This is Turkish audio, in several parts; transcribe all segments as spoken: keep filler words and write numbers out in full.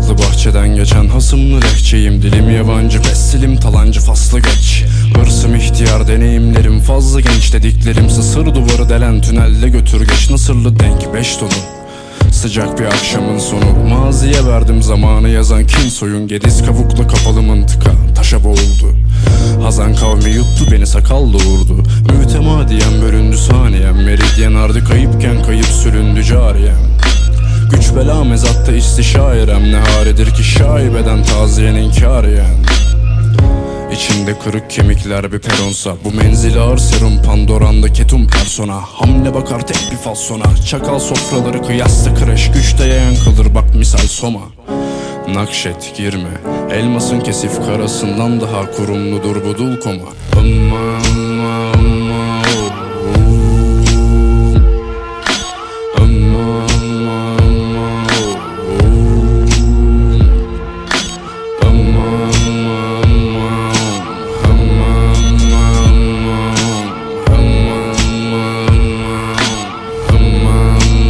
Nazlı bahçeden geçen hasımlı lehçeyim. Dilim yabancı, pestilim talancı, faslı geç. Hırsım ihtiyar, deneyimlerim fazla genç. Dediklerimse sır duvarı delen tünelle götür geç. Nasırlı denk beş dolu sıcak bir akşamın sonu. Maziye verdim zamanı yazan kin soyun. Gediz kavukla kapalı mıntıka taşa boğuldu. Hazan kavmi yuttu beni, sakal doğurdu. Mütemadiyen bölündü saniyem. Meridyen ardı kayıpken kayıp süründü cariyem. Güç bela mezatta istişairem. Ne haredir ki şaibeden taziyenin kâriyen. İçinde kırık kemikler bir peronsa. Bu menzili ağır serum Pandora'nda ketum persona. Hamle bakar tek bir falsona. Çakal sofraları kıyasla kreş. Güçte yayan kalır bak misal Soma. Nakşet girme, elmasın kesif karasından daha kurumludur bu dul koma. Amma amma amma oh, oh. Amma amma amma oh, oh. Amma amma amma amma amma amma amma amma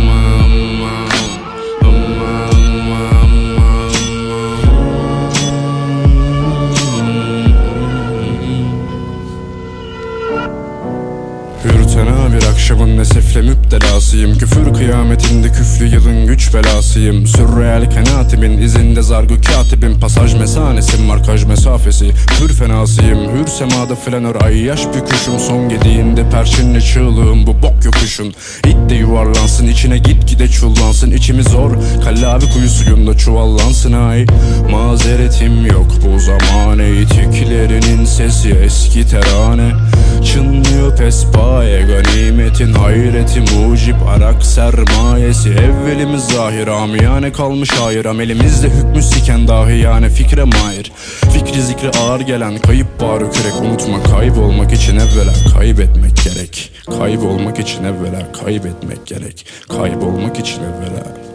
Hürtena bir akşamın nesefle müptelasıyım. Küfür kıyametinde küflü yılın güç belasıyım. Sürreel kanatimin izinde zargı katibim. Pasaj mesanesim markaj mesafesi. Hür fenasıyım hür semada flanör ayyaş büküşüm. Son gediğinde perçinle çığlığım bu bok yokuşun. İt de yuvarlansın içine gitgide çullansın. İçimi zor kallavi kuyu suyunda çuvallansın ay. Mazeretim yok bu zamane. İtiklerinin sesi eski terane. Çınlıyor pespaye ganimetin hayreti mucip arak sermayesi. Evvelimiz zahir amiyane kalmış hayır. Amelimizde hükmü siken dahi yani fikre mahir. Fikri zikri ağır gelen kayıp bağrı kürek. Unutma kaybolmak için evvela kaybetmek gerek. Kaybolmak için evvela kaybetmek gerek. Kaybolmak için evvela